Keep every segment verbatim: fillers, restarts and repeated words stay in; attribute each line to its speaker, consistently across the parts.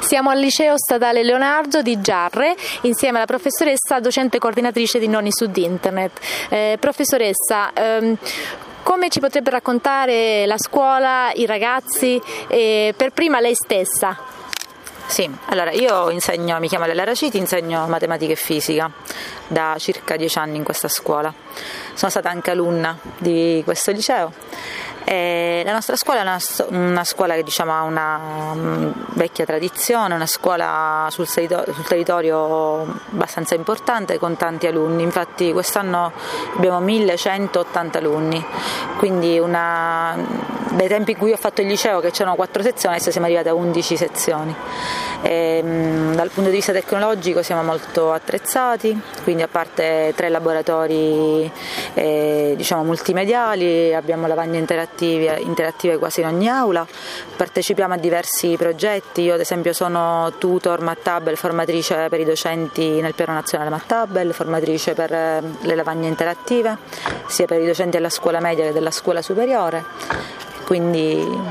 Speaker 1: Siamo al liceo statale Leonardo di Giarre insieme alla professoressa docente coordinatrice di Nonni Sud Internet. Eh, professoressa, ehm, come ci potrebbe raccontare la scuola, i ragazzi e per prima lei stessa?
Speaker 2: Sì, allora io insegno, mi chiamo Lella Raciti, insegno matematica e fisica da circa dieci anni in questa scuola. Sono stata anche alunna di questo liceo. E la nostra scuola è una, una scuola che diciamo ha una um, vecchia tradizione, una scuola sul, territorio, sul territorio abbastanza importante con tanti alunni, infatti quest'anno abbiamo millecentottanta alunni, quindi una, dai tempi in cui ho fatto il liceo che c'erano quattro sezioni, adesso siamo arrivati a undici sezioni. E, um, dal punto di vista tecnologico siamo molto attrezzati, quindi a parte tre laboratori eh, diciamo multimediali, abbiamo lavagne interattive interattive quasi in ogni aula, partecipiamo a diversi progetti. Io ad esempio sono tutor Mattabel, formatrice per i docenti nel piano nazionale Mattabel, formatrice per le lavagne interattive sia per i docenti della scuola media che della scuola superiore, quindi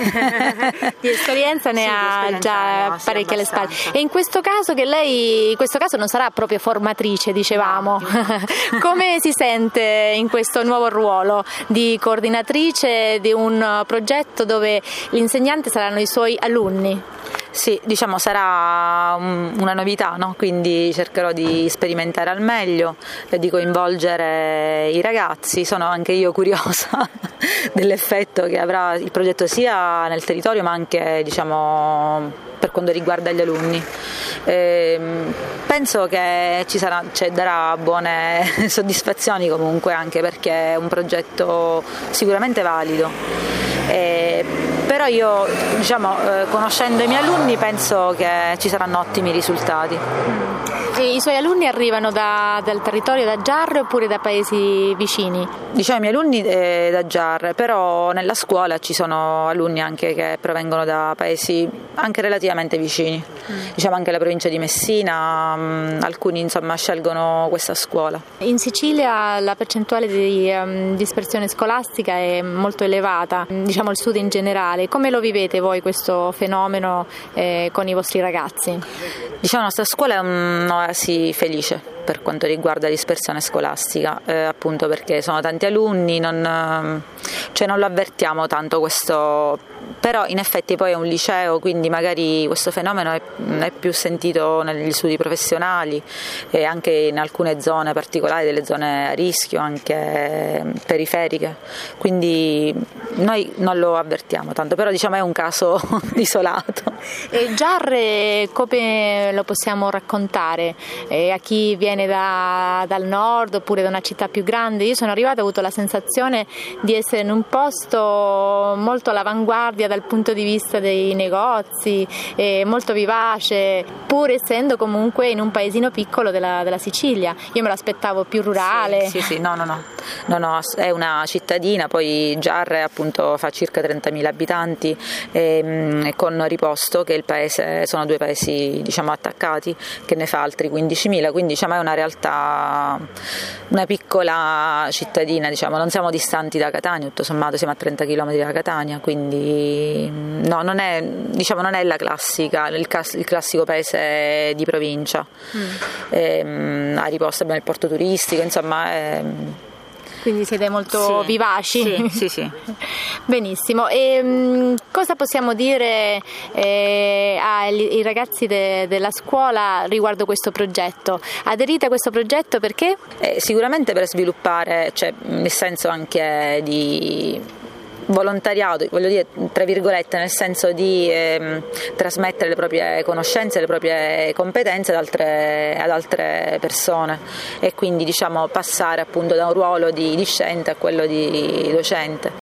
Speaker 1: di esperienza ne
Speaker 2: sì,
Speaker 1: ha
Speaker 2: di
Speaker 1: già
Speaker 2: no, sì,
Speaker 1: parecchie alle spalle.
Speaker 2: abbastanza.
Speaker 1: E in questo caso che lei, in questo caso non sarà proprio formatrice, dicevamo. Come si sente in questo nuovo ruolo di coordinatrice di un progetto dove l'insegnante saranno i suoi alunni?
Speaker 2: Sì, diciamo sarà una novità, no? Quindi cercherò di sperimentare al meglio e di coinvolgere i ragazzi. Sono anche io curiosa dell'effetto che avrà il progetto sia nel territorio ma anche diciamo per quanto riguarda gli alunni. E penso che ci sarà, cioè, darà buone soddisfazioni comunque, anche perché è un progetto sicuramente valido. E però io diciamo eh, conoscendo i miei alunni penso che ci saranno ottimi risultati.
Speaker 1: E i suoi alunni arrivano da, dal territorio da Giarre oppure da paesi vicini?
Speaker 2: Diciamo i miei alunni eh, da Giarre, però nella scuola ci sono alunni anche che provengono da paesi anche relativamente vicini, mm. diciamo anche la provincia di Messina, mh, alcuni insomma scelgono questa scuola.
Speaker 1: In Sicilia la percentuale di um, dispersione scolastica è molto elevata, diciamo il Sud in generale. Come lo vivete voi questo fenomeno eh, con i vostri ragazzi?
Speaker 2: Diciamo la nostra scuola è un'oasi felice per quanto riguarda la dispersione scolastica, eh, appunto perché sono tanti alunni, non, cioè non lo avvertiamo tanto questo, però in effetti poi è un liceo, quindi magari questo fenomeno è, è più sentito negli studi professionali e anche in alcune zone particolari, delle zone a rischio, anche periferiche, quindi noi non lo avvertiamo tanto, però diciamo è un caso isolato.
Speaker 1: E Giarre come lo possiamo raccontare eh, a chi viene da, dal nord oppure da una città più grande? Io sono arrivata e ho avuto la sensazione di essere in un posto molto all'avanguardia dal punto di vista dei negozi, eh, molto vivace, pur essendo comunque in un paesino piccolo della, della Sicilia. Io me lo aspettavo più rurale.
Speaker 2: Sì, sì, sì, no, no, no, no, no, è una cittadina, poi Giarre appunto fa circa trentamila abitanti e, con Riposto, che è il paese, sono due paesi diciamo attaccati, che ne fa altri quindicimila, quindi diciamo è una realtà, una piccola cittadina, diciamo, non siamo distanti da Catania, tutto sommato siamo a trenta chilometri da Catania, quindi no, non è, diciamo, non è la classica, il, il classico paese di provincia. Mm. E, a Riposto abbiamo il porto turistico, insomma è,
Speaker 1: quindi siete molto
Speaker 2: sì,
Speaker 1: vivaci.
Speaker 2: Sì, sì, sì.
Speaker 1: Benissimo. E mh, cosa possiamo dire eh, ai ragazzi de, della scuola riguardo questo progetto? Aderite a questo progetto perché?
Speaker 2: Eh, sicuramente per sviluppare, cioè nel senso anche di volontariato, voglio dire tra virgolette, nel senso di ehm, trasmettere le proprie conoscenze, le proprie competenze ad altre, ad altre persone e quindi diciamo passare appunto da un ruolo di discente a quello di docente.